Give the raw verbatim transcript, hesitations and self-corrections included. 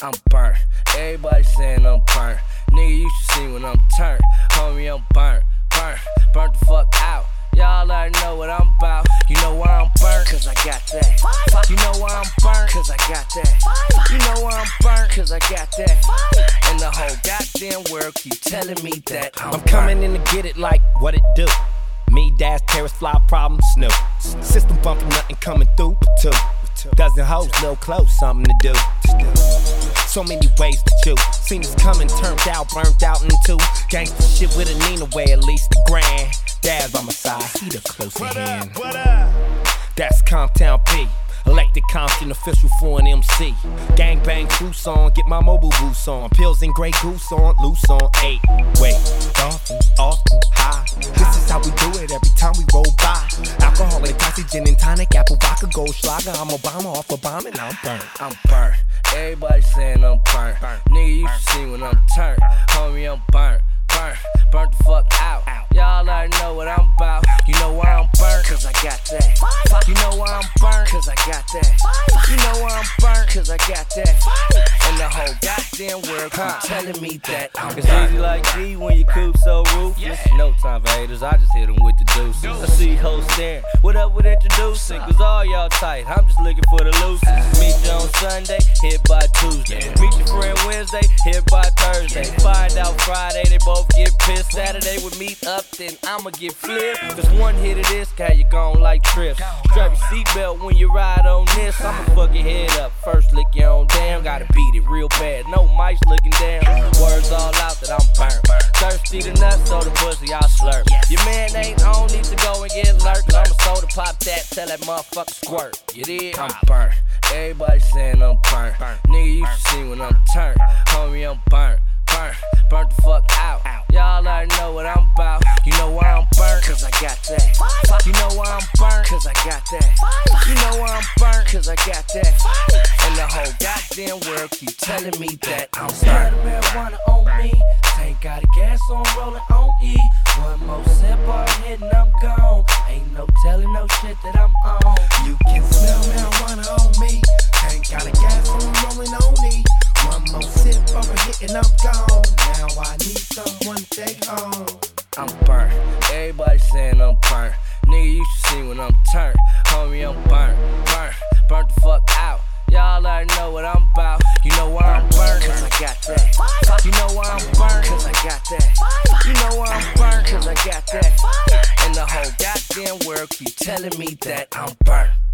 I'm burnt. Everybody saying I'm burnt. Nigga, you should see when I'm turned. Homie, I'm burnt, burnt, burnt the fuck out. Y'all already know what I'm about. You know why I'm burnt? Cause I got that. You know why I'm burnt? Cause I got that. You know why I'm burnt? Cause I got that. And the whole goddamn world keep telling me that I'm, I'm coming in to get it like what it do. Me, Dash, Terrace, Fly, Problem, Snoop. System bumping, nothing coming through but two. Dozen hoes, little close, something to do. So many ways to choose. Seen this coming, turned out, burnt out into gangsta shit with a Nina way, at least a grand. Dad by my side, he the close at hand. What up? That's Comptown P. Elected Compton, official for an M C. Gang bang, crew song, get my mobile boots on. Pills and Grey Goose on, loose on eight. Wait, often, often, high. This is how we do it every time we roll by. Alcoholic, posse, gin and tonic, apple vodka, gold schlager. I'm Obama off a bomb and I'm burnt. I'm burnt. Everybody saying I'm burnt. Nigga, you should see when I'm turned. Homie, I'm burnt, burnt, burnt the fuck out. Y'all already know what I'm about. You know why I'm burnt? Cause I got that. You know why I'm burnt? Cause I got that. You know why I'm burnt? Cause I got that. And the whole goddamn world keep telling me that I'm It's easy like G when you coop so ruthless. No time for haters, I just hit them with the deuces. I see hoes staring, what up with introducing? Cause all y'all tight, I'm just looking for the loosest. Meet you on Sunday, hit by Tuesday. Meet your friend Wednesday, hit by Thursday. Find out Friday, they both get pissed. Saturday we meet up, then I'ma get flipped. Cause one hit of this guy, you gon' like trips. Strap your seatbelt when you ride on this. I'ma fuck your head up, first lick your own damn. Gotta beat it real bad, no mics looking down. Words all out that I'm burnt. Thirsty to nuts, so the pussy I slurp. Your man ain't on, need to go and get lurk. Cause I'ma soda pop that, tell that motherfucker squirt. You did? I'm burnt. Everybody saying I'm burnt. Nigga, you should see when I'm turned. Homie, I'm burnt, burnt, burnt the fuck out. Y'all already know what I'm about. You know why I'm burnt? Cause I got that. You know why I'm burnt? Cause I got that. You know why I'm burnt? Cause I got that. And the whole goddamn world keep telling me that I'm burnt. Marijuana on me. Tank got a gas on, rolling on E. One more sip, all hit and I'm gone. Ain't no telling no shit that I'm on. You can smell marijuana on me. Tank got a gas on, rolling on E. One more sip, over hit and I'm gone. Now I need someone to take home. I'm burnt. Everybody saying I'm burnt. Nigga, you should see when I'm turned. Homie, I'm burnt, burnt, burnt the fuck out. Y'all already know what I'm about. You know why I'm burnt? Cause I got that. You know why I'm burnt? Cause I got that. You know why I'm burnt? Cause I got that. And the whole goddamn world keep telling me that I'm burnt.